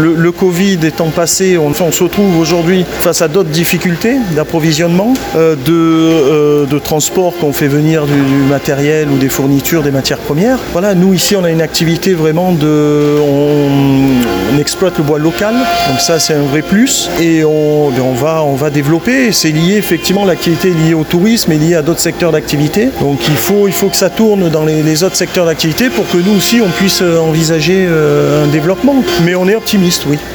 Le Covid étant passé, on se retrouve aujourd'hui face à d'autres difficultés d'approvisionnement, de transport qu'on fait venir du matériel ou des fournitures, des matières premières. Voilà, nous ici on a une activité vraiment on exploite le bois local, donc ça c'est un vrai plus et on va développer. C'est lié effectivement, l'activité est liée au tourisme et liée à d'autres secteurs d'activité. Donc il faut que ça tourne dans les autres secteurs d'activité pour que nous aussi on puisse envisager un développement. Mais on est optimiste, oui.